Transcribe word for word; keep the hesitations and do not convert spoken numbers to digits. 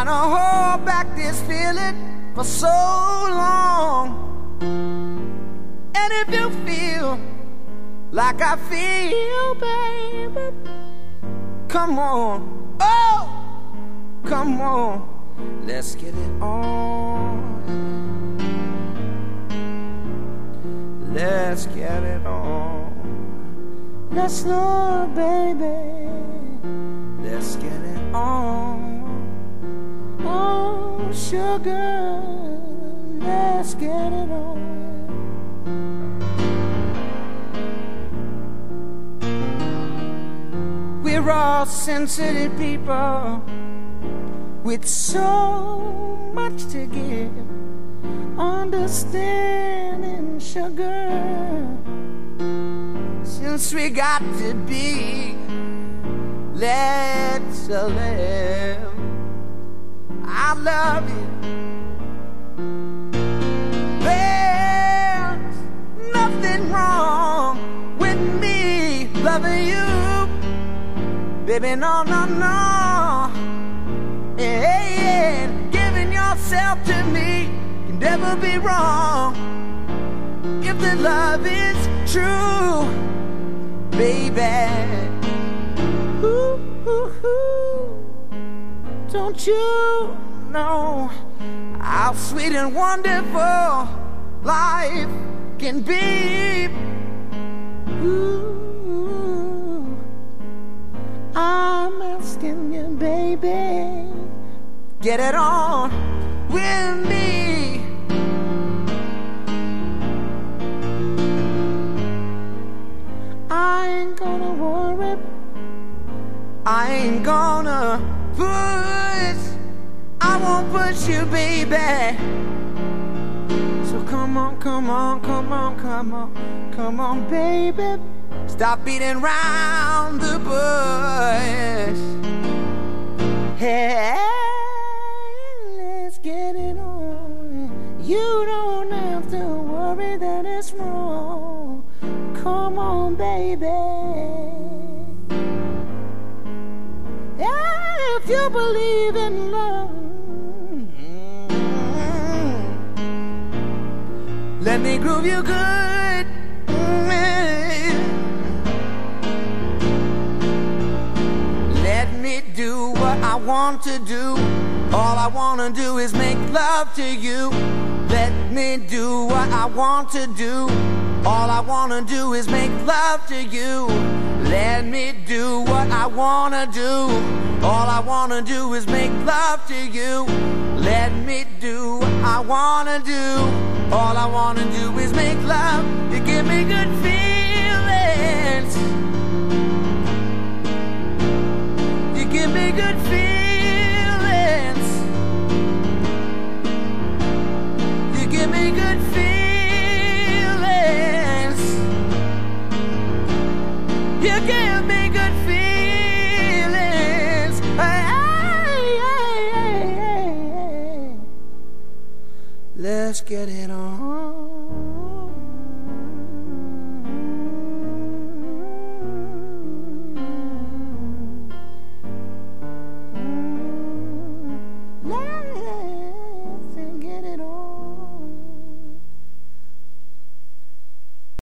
trying to hold back this feeling for so long. And if you feel like I feel, baby, come on, oh, come on, let's get it on. Let's get it on. Let's know, baby, let's get it on. Oh, sugar, let's get it on. We're all sensitive people with so much to give. Understanding, sugar, since we got to be, let's live. I love you. There's nothing wrong with me loving you, baby, no, no, no. Yeah, giving yourself to me can never be wrong. If the love is true, baby. Ooh, ooh, ooh. Don't you know how sweet and wonderful life can be? Ooh, I'm asking you, baby, get it on with me. I ain't gonna worry, I ain't gonna push, I won't push you, baby. So come on, come on, come on, come on, come on, baby. Stop beating round the bush. Hey, let's get it on. You don't have to worry that it's wrong. Come on, baby. If you believe in love, mm-hmm, let me groove you good. Mm-hmm. Let me do what I want to do. All I want to do is make love to you. Let me do what I want to do. All I want to do is make love to you. Let me do what I want to do. All I want to do is make love to you. Let me do what I want to do. All I want to do is make love. You give me good feelings. You give me good feelings. You give me good feelings. You give me good feelings. Hey, hey, hey, hey, hey. Let's get it on. Mm-hmm.